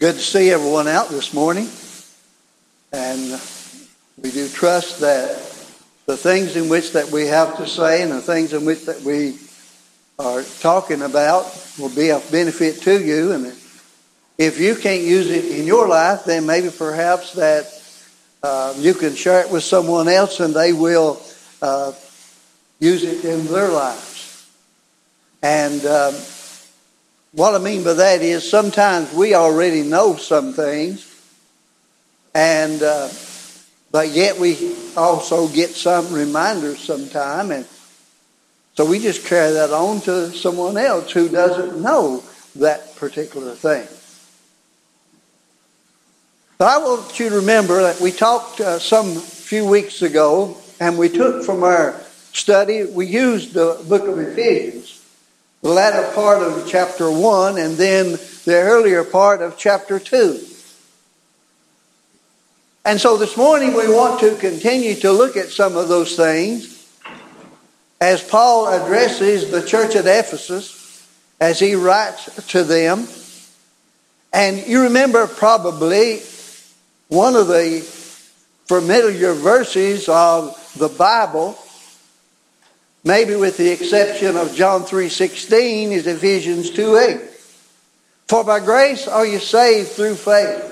Good to see everyone out this morning. And we do trust that the things in which that we have to say and the things in which that we are talking about will be of benefit to you. And if you can't use it in your life, then maybe perhaps that you can share it with someone else and they will use it in their lives. And what I mean by that is sometimes we already know some things, and but yet we also get some reminders sometime, and so we just carry that on to someone else who doesn't know that particular thing. So I want you to remember that we talked some few weeks ago, and we took from our study, we used the book of Ephesians, the latter part of chapter 1 and then the earlier part of chapter 2. And so this morning we want to continue to look at some of those things as Paul addresses the church at Ephesus, as he writes to them. And you remember probably one of the familiar verses of the Bible, maybe with the exception of John 3:16, is Ephesians 2:8. For by grace are you saved through faith,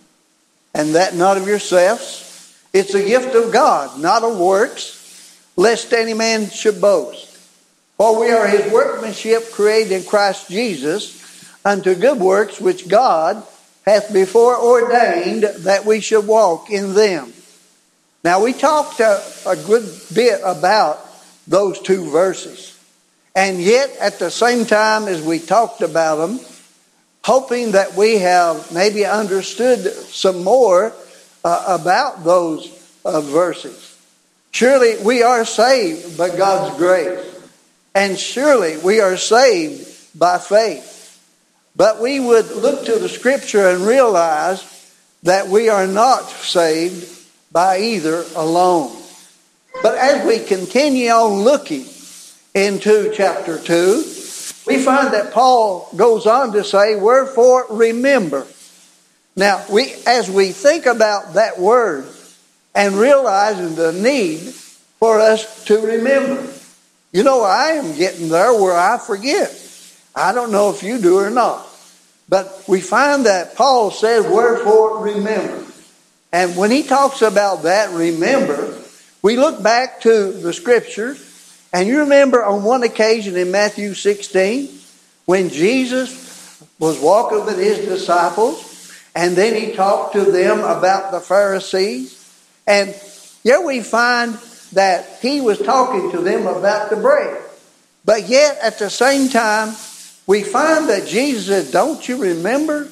and that not of yourselves. It's a gift of God, not of works, lest any man should boast. For we are his workmanship, created in Christ Jesus, unto good works which God hath before ordained that we should walk in them. Now we talked a good bit about those two verses. And yet, at the same time as we talked about them, hoping that we have maybe understood some more about those verses. Surely we are saved by God's grace. And surely we are saved by faith. But we would look to the Scripture and realize that we are not saved by either alone. But as we continue on looking into chapter 2, we find that Paul goes on to say, wherefore remember. Now, as we think about that word and realizing the need for us to remember. You know, I am getting there where I forget. I don't know if you do or not. But we find that Paul said, wherefore remember. And when he talks about that, remember, we look back to the Scriptures, and you remember on one occasion in Matthew 16, when Jesus was walking with his disciples, and then he talked to them about the Pharisees. And here we find that he was talking to them about the bread. But yet, at the same time, we find that Jesus said, don't you remember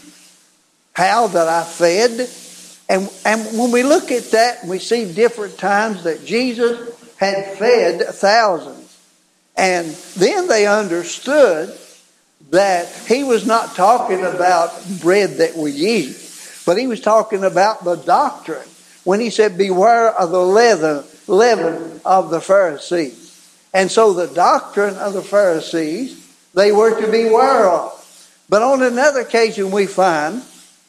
how that I fed? And when we look at that, we see different times that Jesus had fed thousands. And then they understood that he was not talking about bread that we eat, but he was talking about the doctrine. When he said, beware of the leaven of the Pharisees. And so the doctrine of the Pharisees, they were to beware of. But on another occasion we find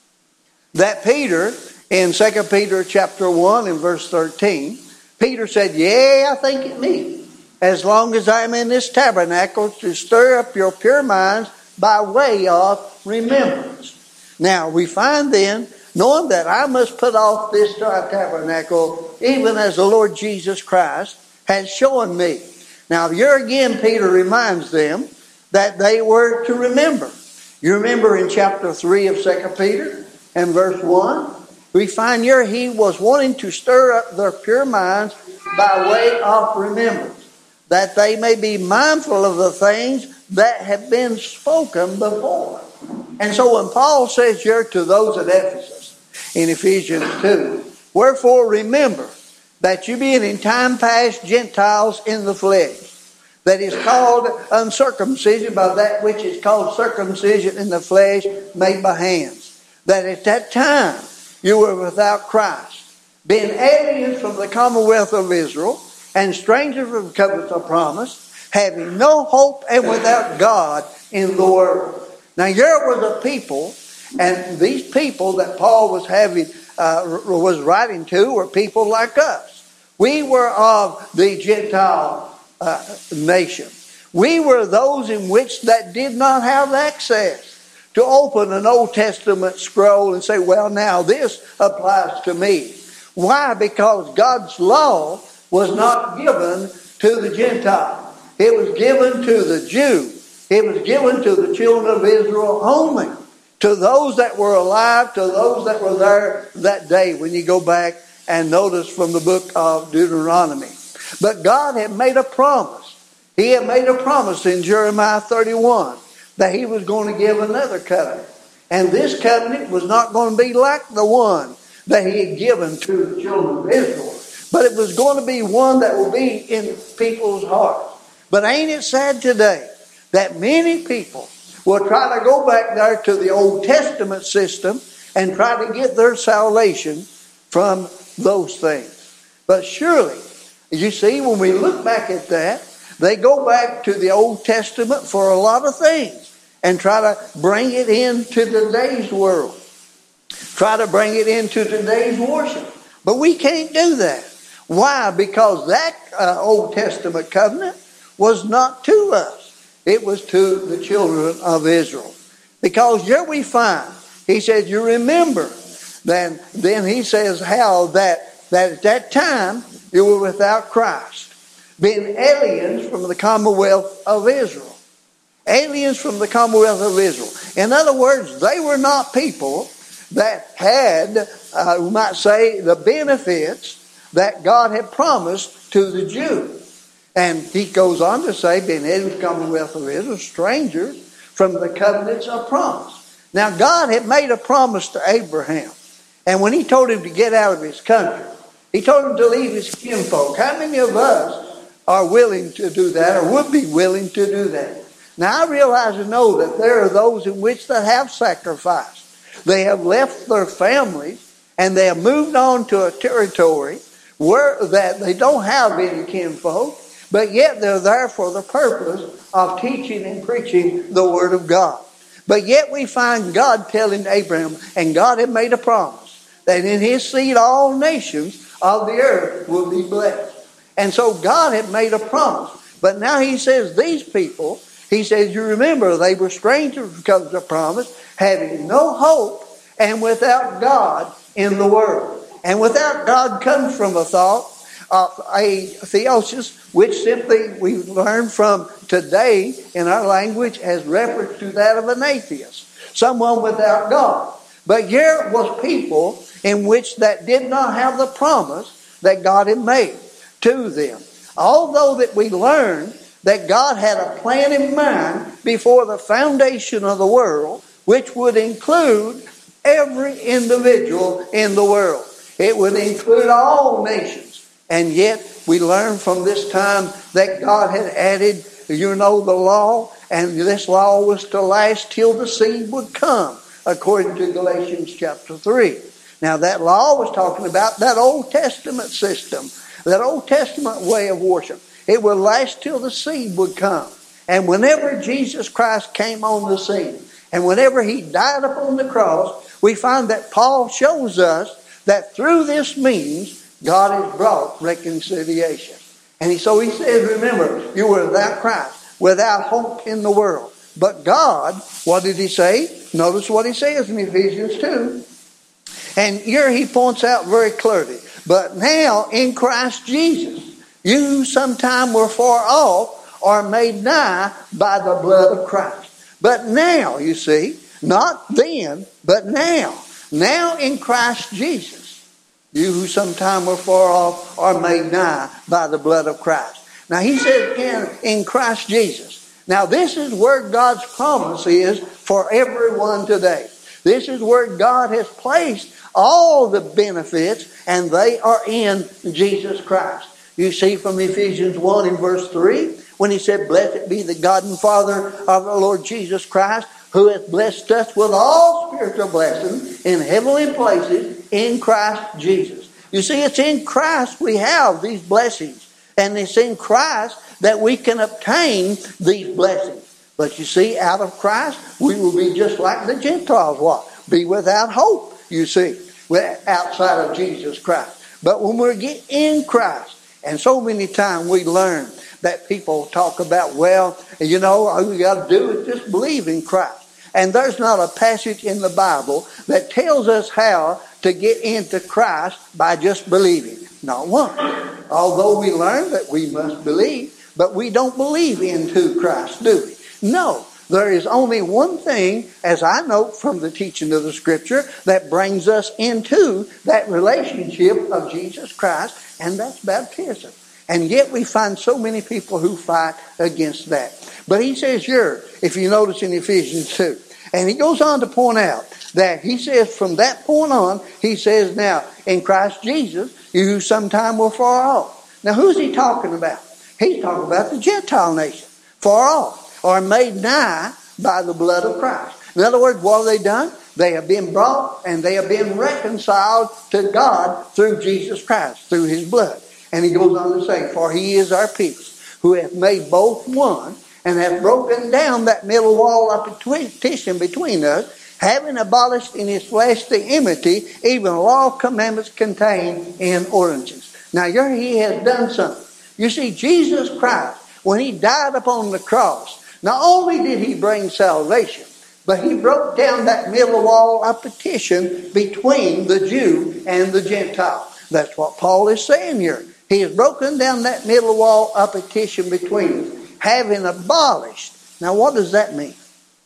that Peter, in 2 Peter chapter 1 and verse 13, Peter said, yea, I think it meet, as long as I am in this tabernacle, to stir up your pure minds by way of remembrance. Now, we find then, knowing that I must put off this tabernacle, even as the Lord Jesus Christ has shown me. Now, here again, Peter reminds them that they were to remember. You remember in chapter 3 of 2 Peter and verse 1, we find here he was wanting to stir up their pure minds by way of remembrance, that they may be mindful of the things that have been spoken before. And so when Paul says here to those at Ephesus in Ephesians 2, wherefore remember that you being in time past Gentiles in the flesh, that is called uncircumcision by that which is called circumcision in the flesh made by hands, that at that time you were without Christ, being aliens from the commonwealth of Israel, and strangers from the covenant of promise, having no hope and without God in the world. Now here was a people And these people that Paul was writing to were people like us. We were of the Gentile nation. We were those in which that did not have access to open an Old Testament scroll and say, well, now this applies to me. Why? Because God's law was not given to the Gentile. It was given to the Jew. It was given to the children of Israel only. To those that were alive, to those that were there that day, when you go back and notice from the book of Deuteronomy. But God had made a promise. He had made a promise in Jeremiah 31 that He was going to give another covenant. And this covenant was not going to be like the one that He had given to the children of Israel. But it was going to be one that will be in people's hearts. But ain't it sad today that many people will try to go back there to the Old Testament system and try to get their salvation from those things. But surely, you see, when we look back at that, they go back to the Old Testament for a lot of things and try to bring it into today's world. Try to bring it into today's worship. But we can't do that. Why? Because that Old Testament covenant was not to us. It was to the children of Israel. Because here we find, he says, you remember. Then he says how that at that time you were without Christ, being aliens from the commonwealth of Israel. Aliens from the commonwealth of Israel. In other words, they were not people that had, we might say, the benefits that God had promised to the Jew. And he goes on to say, being aliens from the commonwealth of Israel, strangers from the covenants of promise. Now God had made a promise to Abraham. And when He told him to get out of his country, He told him to leave his kinfolk. How many of us are willing to do that or would be willing to do that? Now I realize and know that there are those in which that have sacrificed. They have left their families and they have moved on to a territory where that they don't have any kinfolk, but yet they're there for the purpose of teaching and preaching the Word of God. But yet we find God telling Abraham, and God had made a promise, that in his seed all nations of the earth will be blessed. And so God had made a promise. But now He says these people, He says, you remember, they were strangers because of the promise, having no hope and without God in the world. And without God comes from a thought of a theosis, which simply we learn from today in our language as reference to that of an atheist. Someone without God. But here was people in which that did not have the promise that God had made to them. Although that we learn that God had a plan in mind before the foundation of the world, which would include every individual in the world. It would include all nations. And yet we learn from this time that God had added, the law, and this law was to last till the seed would come, according to Galatians chapter 3. Now that law was talking about that Old Testament system, that Old Testament way of worship. It would last till the seed would come. And whenever Jesus Christ came on the scene, and whenever He died upon the cross, we find that Paul shows us that through this means, God has brought reconciliation. And so he says, remember, you were without Christ, without hope in the world. But God, what did He say? Notice what He says in Ephesians 2. And here he points out very clearly, but now in Christ Jesus, you who sometime were far off are made nigh by the blood of Christ. But now, you see, not then, but now. Now in Christ Jesus, you who sometime were far off are made nigh by the blood of Christ. Now he says in Christ Jesus. Now this is where God's promise is for everyone today. This is where God has placed all the benefits, and they are in Jesus Christ. You see from Ephesians 1 in verse 3, when He said, blessed be the God and Father of the Lord Jesus Christ, who hath blessed us with all spiritual blessings in heavenly places in Christ Jesus. You see, it's in Christ we have these blessings. And it's in Christ that we can obtain these blessings. But you see, out of Christ, we will be just like the Gentiles. What? be without hope, you see, outside of Jesus Christ. But when we're in Christ, and so many times we learn that people talk about, well, you know, all you got to do is just believe in Christ. And there's not a passage in the Bible that tells us how to get into Christ by just believing. Not one. Although we learn that we must believe, but we don't believe into Christ, do we? No. There is only one thing, as I note from the teaching of the Scripture, that brings us into that relationship of Jesus Christ, and that's baptism. And yet we find so many people who fight against that. But he says here, if you notice in Ephesians 2, and he goes on to point out that he says from that point on, he says, now, in Christ Jesus, you who sometime were far off. Now, who's he talking about? He's talking about the Gentile nation, far off, or made nigh by the blood of Christ. In other words, what have they done? They have been brought and they have been reconciled to God through Jesus Christ, through his blood. And he goes on to say, for he is our peace, who hath made both one, and hath broken down that middle wall of partition between us, having abolished in his flesh the enmity, even law commandments contained in ordinances. Now here he has done something. You see, Jesus Christ, when he died upon the cross, not only did he bring salvation, but he broke down that middle wall of partition between the Jew and the Gentile. That's what Paul is saying here. He has broken down that middle wall of partition between us, having abolished. Now what does that mean?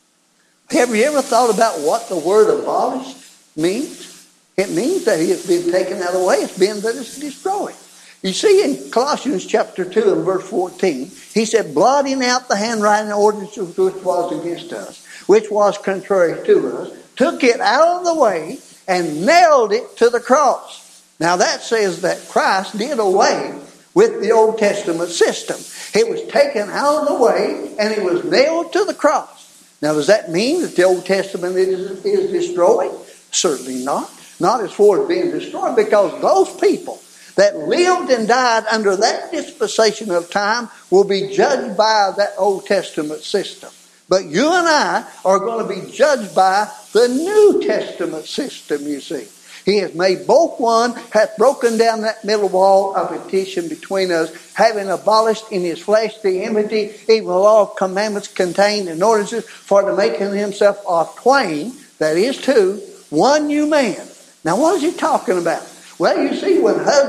Have you ever thought about what the word abolished means? It means that it has been taken out of the way. It's been that it's destroyed. You see in Colossians chapter 2 and verse 14, he said, blotting out the handwriting ordinance which was against us, which was contrary to us, took it out of the way and nailed it to the cross. Now that says that Christ did away with the Old Testament system. It was taken out of the way and it was nailed to the cross. Now does that mean that the Old Testament is destroyed? Certainly not. Not as far as being destroyed, because those people that lived and died under that dispensation of time will be judged by that Old Testament system. But you and I are going to be judged by the New Testament system, you see. He has made both one, hath broken down that middle wall of partition between us, having abolished in his flesh the enmity, even the law of commandments contained in ordinances, for to make himself of twain, that is two, one new man. Now what is he talking about? Well, you see,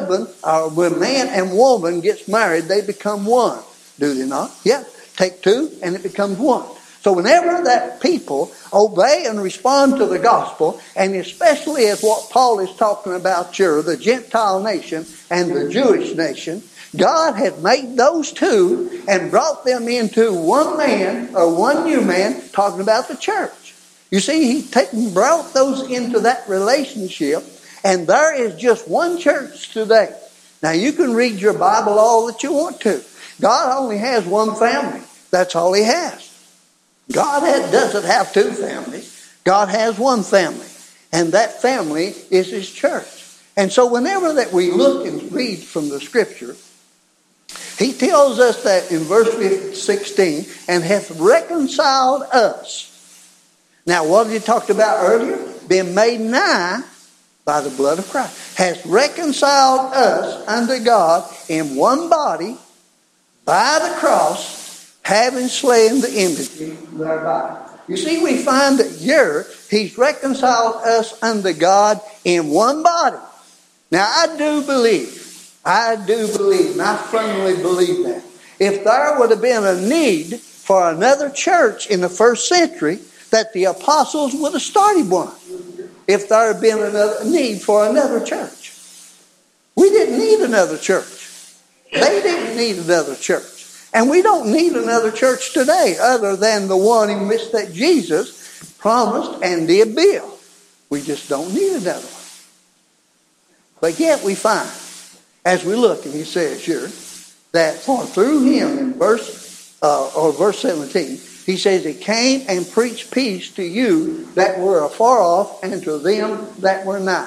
when man and woman gets married, they become one. Do they not? Yeah. Take two and it becomes one. So whenever that people obey and respond to the gospel, and especially as what Paul is talking about here, the Gentile nation and the Jewish nation, God had made those two and brought them into one man, or one new man, talking about the church. You see, he brought those into that relationship, and there is just one church today. Now you can read your Bible all that you want to. God only has one family. That's all he has. God doesn't have two families. God has one family. And that family is his church. And so whenever that we look and read from the scripture, he tells us that in verse 16, and hath reconciled us. Now what did he talk about earlier? Being made nigh by the blood of Christ. Hath reconciled us unto God in one body by the cross, having slain the enmity thereby. You see, we find that here he's reconciled us unto God in one body. Now I do believe, and I firmly believe that if there would have been a need for another church in the first century, that the apostles would have started one. If there had been a need for another church. We didn't need another church. They didn't need another church. And we don't need another church today other than the one in which that Jesus promised and did build. We just don't need another one. But yet we find, as we look, and he says here, that for through him in verse 17, he says, he came and preached peace to you that were afar off and to them that were nigh.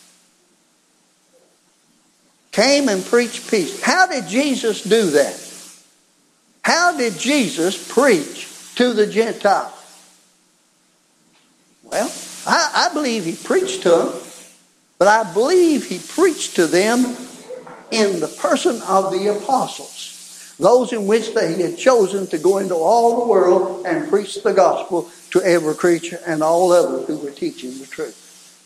Came and preached peace. How did Jesus do that? How did Jesus preach to the Gentiles? Well, I believe he preached to them, but I believe he preached to them in the person of the apostles, those in which they had chosen to go into all the world and preach the gospel to every creature and all others who were teaching the truth.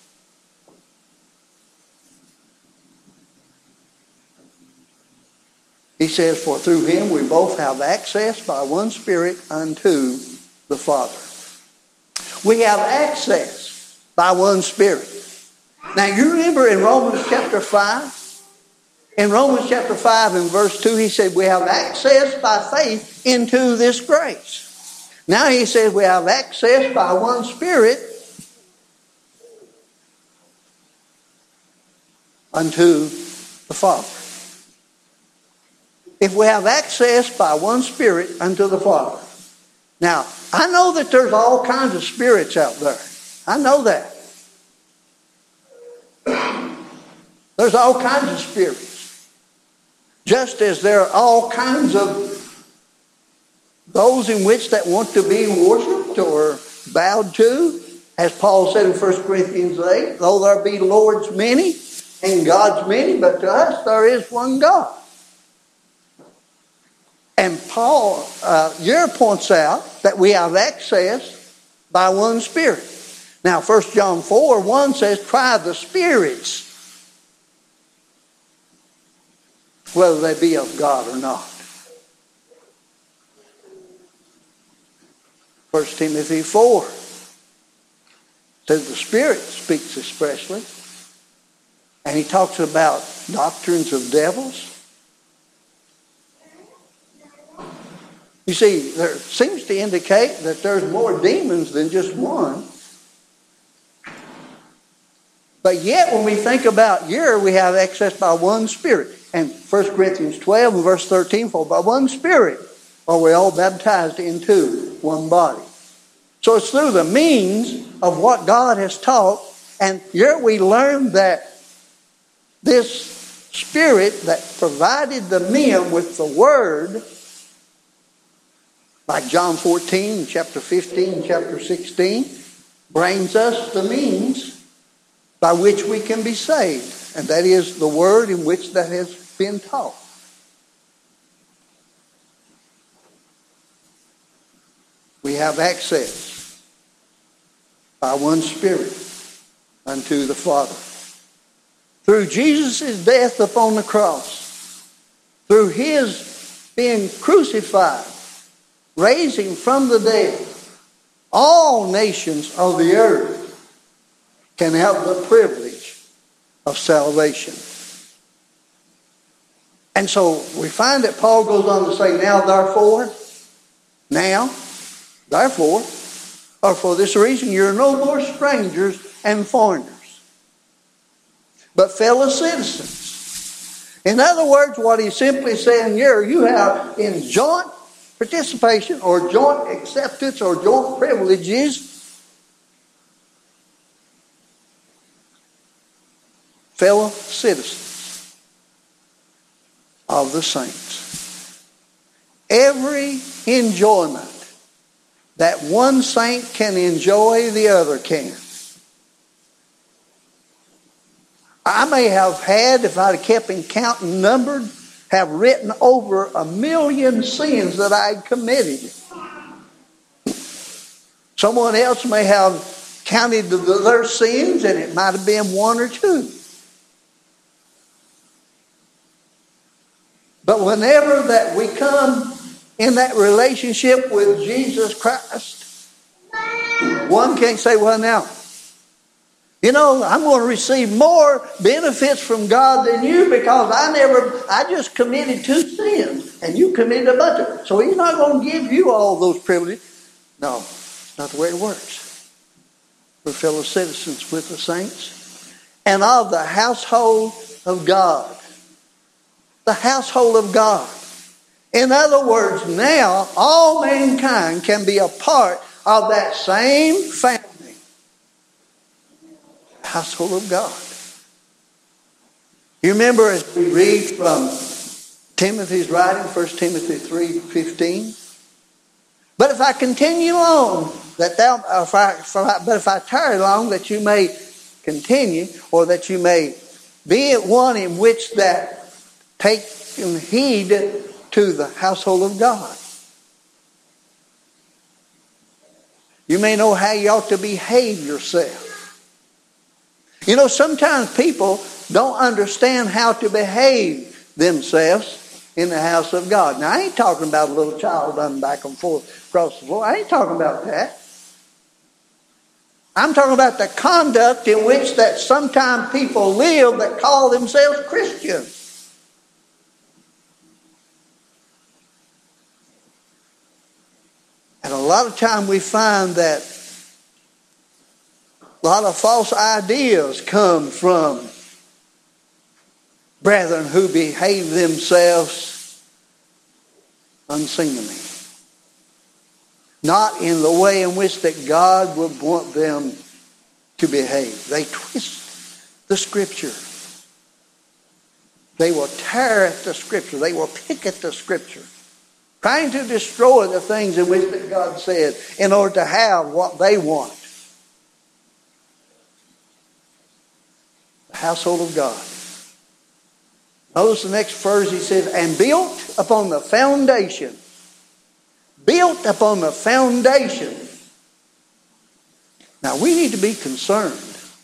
He says, for through him we both have access by one Spirit unto the Father. We have access by one Spirit. Now you remember in Romans chapter 5? In Romans chapter 5 and verse 2 he said we have access by faith into this grace. Now he says we have access by one Spirit unto the Father. If we have access by one Spirit unto the Father. Now, I know that there's all kinds of spirits out there. I know that. There's all kinds of spirits. Just as there are all kinds of those in which that want to be worshipped or bowed to. As Paul said in 1 Corinthians 8, though there be lords many and gods many, but to us there is one God. And Paul here points out that we have access by one Spirit. Now 1 John 4:1 says, try the spirits, whether they be of God or not. 1 Timothy 4 says the Spirit speaks expressly. And he talks about doctrines of devils. You see, there seems to indicate that there's more demons than just one. But yet when we think about here, we have access by one Spirit. And 1 Corinthians 12 and verse 13, for by one Spirit are we all baptized into one body. So it's through the means of what God has taught. And here we learn that this Spirit that provided the men with the Word, like John 14, chapter 15, chapter 16, brings us the means by which we can be saved. And that is the Word in which that has been taught. We have access by one Spirit unto the Father. Through Jesus' death upon the cross, through his being crucified, raising from the dead, all nations of the earth can have the privilege of salvation. And so we find that Paul goes on to say, now therefore, or for this reason, you're no more strangers and foreigners, but fellow citizens. In other words, what he's simply saying here, you have in joint participation or joint acceptance or joint privileges, fellow citizens of the saints. Every enjoyment that one saint can enjoy, the other can. I may have had, if I'd have kept in count and numbered, have written over 1 million sins that I'd committed. Someone else may have counted their sins, and it might have been 1 or 2. But whenever that we come in that relationship with Jesus Christ, one can't say, well now, I'm going to receive more benefits from God than you because I just committed 2 sins and you committed a bunch of them. So he's not going to give you all those privileges. No, it's not the way it works. We're fellow citizens with the saints and of the household of God. The household of God. In other words, now all mankind can be a part of that same family. Household of God. You remember as we read from Timothy's writing, 1 Timothy 3:15, But if I continue long, but if I tarry long, that you may continue, or that you may be at one in which that take heed to the household of God. You may know how you ought to behave yourself. You know, sometimes people don't understand how to behave themselves in the house of God. Now, I ain't talking about a little child running back and forth across the floor. I ain't talking about that. I'm talking about the conduct in which that sometimes people live that call themselves Christians. And a lot of time we find that a lot of false ideas come from brethren who behave themselves unseemly. Not in the way in which that God would want them to behave. They twist the Scripture. They will tear at the Scripture. They will pick at the Scripture. Trying to destroy the things in which that God said in order to have what they want. The household of God. Notice the next verse, he says, and built upon the foundation. Built upon the foundation. Now we need to be concerned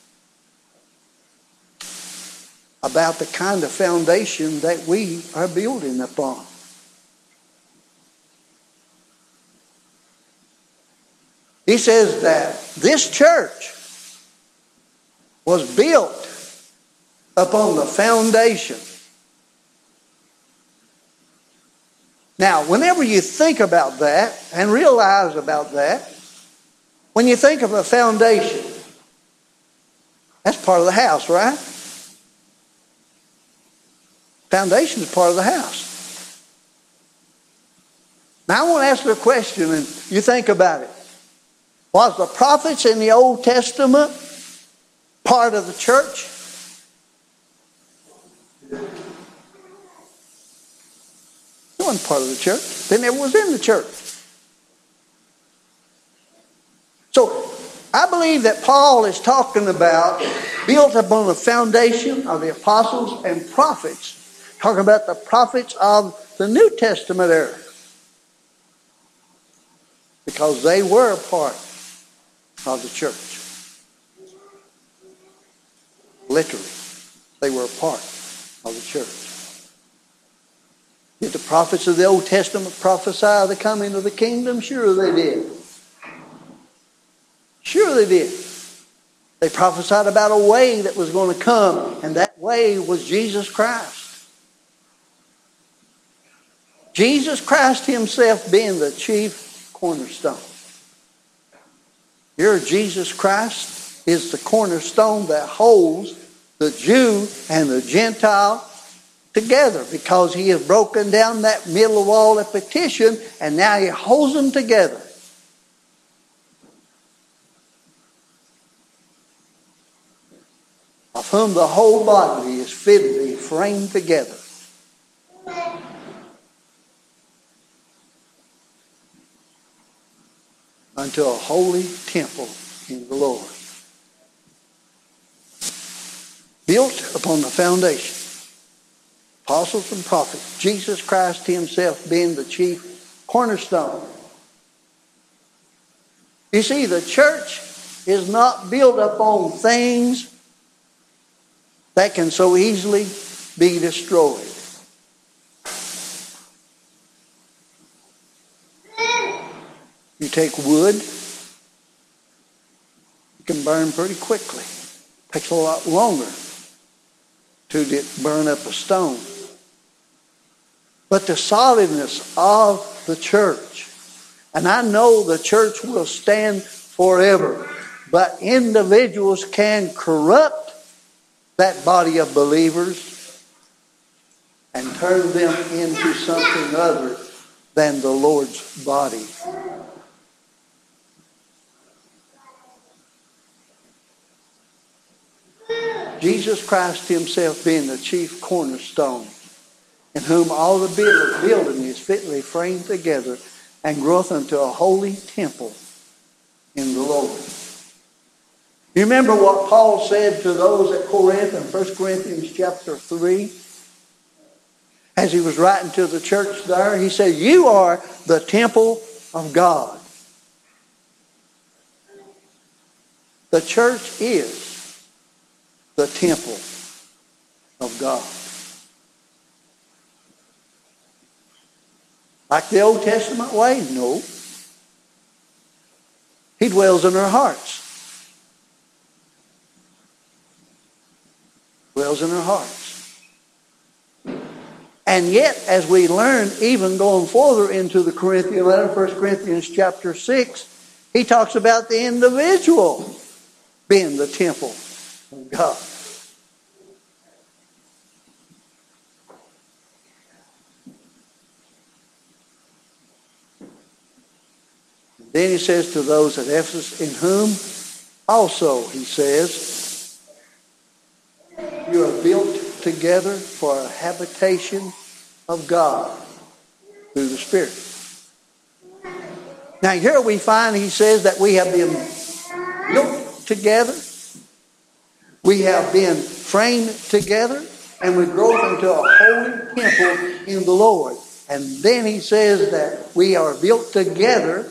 about the kind of foundation that we are building upon. He says that this church was built upon the foundation. Now, whenever you think about that and realize about that, when you think of a foundation, that's part of the house, right? Foundation is part of the house. Now, I want to ask you a question, and you think about it. Was the prophets in the Old Testament part of the church? They weren't part of the church. They never was in the church. So, I believe that Paul is talking about built upon the foundation of the apostles and prophets. Talking about the prophets of the New Testament era. Because they were a part of the church. Literally, they were a part of the church. Did the prophets of the Old Testament prophesy of the coming of the kingdom? Sure they did. Sure they did. They prophesied about a way that was going to come, and that way was Jesus Christ. Jesus Christ himself being the chief cornerstone. Your Jesus Christ is the cornerstone that holds the Jew and the Gentile together, because he has broken down that middle wall of partition, and now he holds them together. Of whom the whole body is fitly framed together. Unto a holy temple in the Lord. Built upon the foundation. Apostles and prophets. Jesus Christ himself being the chief cornerstone. You see, the church is not built upon things that can so easily be destroyed. You take wood, it can burn pretty quickly. It takes a lot longer to burn up a stone. But the solidness of the church, and I know the church will stand forever, but individuals can corrupt that body of believers and turn them into something other than the Lord's body. Jesus Christ himself being the chief cornerstone, in whom all the building is fitly framed together and groweth unto a holy temple in the Lord. You remember what Paul said to those at Corinth in 1 Corinthians chapter 3? As he was writing to the church there, he said, you are the temple of God. The church is the temple of God. Like the Old Testament way? No. He dwells in our hearts. Dwells in our hearts. And yet, as we learn, even going further into the Corinthian letter, 1 Corinthians chapter 6, he talks about the individual being the temple of God. Then he says to those at Ephesus, in whom also, he says, you are built together for a habitation of God through the Spirit. Now here we find, he says, that we have been built together. We have been framed together, and we grow into a holy temple in the Lord. And then he says that we are built together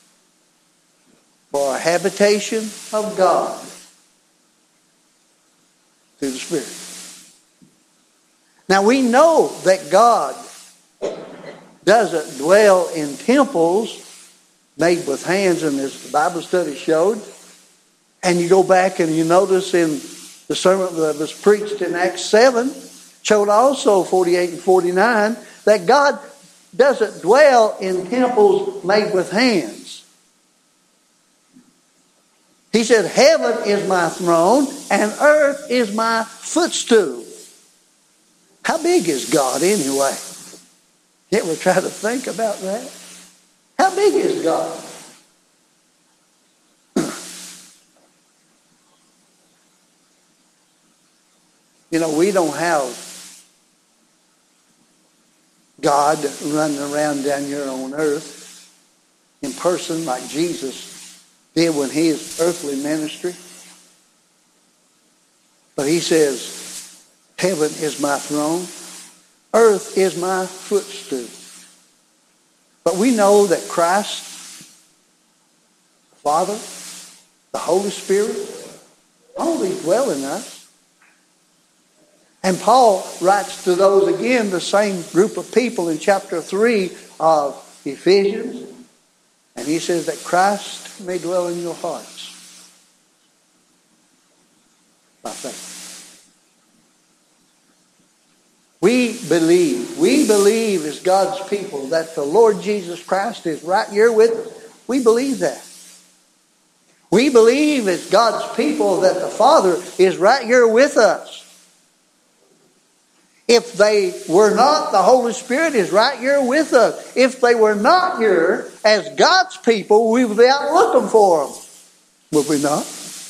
for a habitation of God through the Spirit. Now we know that God doesn't dwell in temples made with hands, and as the Bible study showed. And you go back and you notice in the sermon that was preached in Acts 7, showed also 48 and 49, that God doesn't dwell in temples made with hands. He said, heaven is my throne and earth is my footstool. How big is God anyway? You ever try to think about that? How big is God? You know, we don't have God running around down here on earth in person like Jesus did when his earthly ministry. But he says, heaven is my throne, earth is my footstool. But we know that Christ, the Father, the Holy Spirit, all these dwell in us. And Paul writes to those, again, the same group of people in chapter 3 of Ephesians. And he says that Christ may dwell in your hearts by faith. We believe as God's people that the Lord Jesus Christ is right here with us. We believe that. We believe as God's people that the Father is right here with us. If they were not, the Holy Spirit is right here with us. If they were not here, as God's people, we would be out looking for them. Would we not?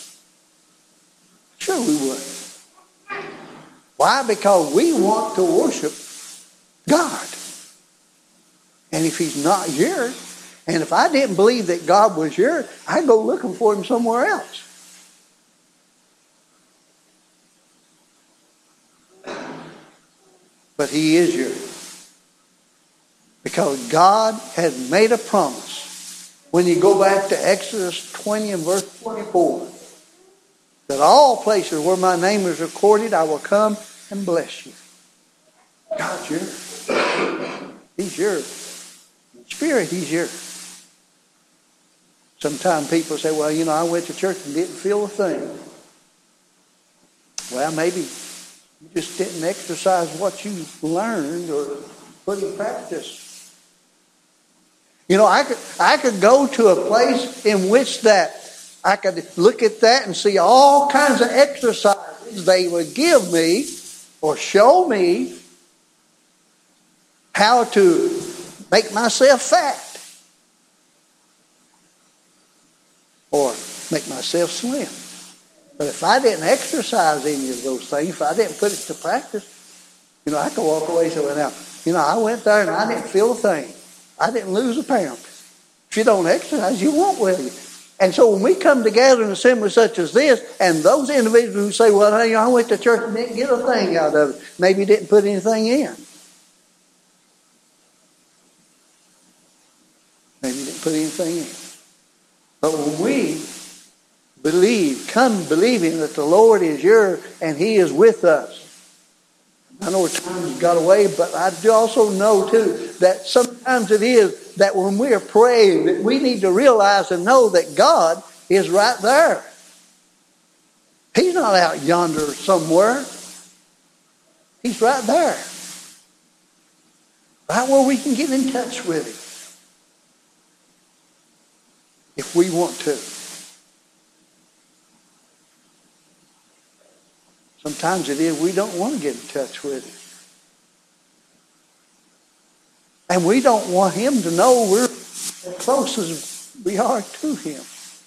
Sure we would. Why? Because we want to worship God. And if he's not here, and if I didn't believe that God was here, I'd go looking for him somewhere else. But he is here. Because God had made a promise. When you go back to Exodus 20 and verse 24, that all places where my name is recorded, I will come and bless you. God's here. He's here. In spirit, he's here. Sometimes people say, well, you know, I went to church and didn't feel a thing. Well, maybe you just didn't exercise what you learned or put in practice. You know, I could go to a place in which that I could look at that and see all kinds of exercises they would give me or show me how to make myself fat or make myself slim. But if I didn't exercise any of those things, if I didn't put it to practice, you know, I could walk away and say, well, now, you know, I went there and I didn't feel a thing. I didn't lose a pound. If you don't exercise, you won't, will you? And so when we come together in an assembly such as this, and those individuals who say, well, hey, I went to church and didn't get a thing out of it, maybe didn't put anything in. Maybe didn't put anything in. But when we come believing that the Lord is yours and He is with us. I know time got away, but I do also know too that sometimes it is that when we are praying, that we need to realize and know that God is right there. He's not out yonder somewhere. He's right there. Right where we can get in touch with Him. If we want to. Sometimes it is we don't want to get in touch with Him. And we don't want Him to know we're as close as we are to Him.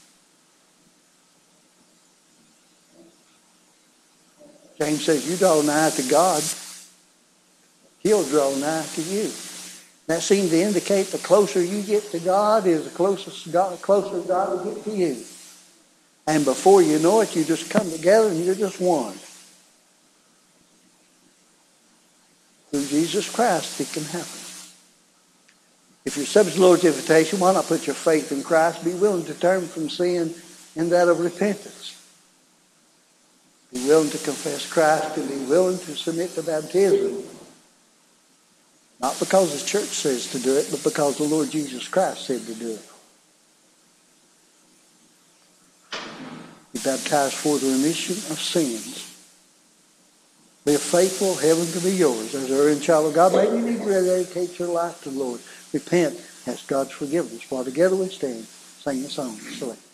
James says, you draw nigh to God, He'll draw nigh to you. That seems to indicate the closer you get to God is the closer God will get to you. And before you know it, you just come together and you're just one. Through Jesus Christ, it can happen. If you're subject to the Lord's invitation, why not put your faith in Christ? Be willing to turn from sin in that of repentance. Be willing to confess Christ and be willing to submit to baptism. Not because the church says to do it, but because the Lord Jesus Christ said to do it. Be baptized for the remission of sins. Live faithful, heaven to be yours. As an erring child of God, maybe you need to rededicate your life to the Lord. Repent, ask God's forgiveness. While together we stand, sing the song. Select.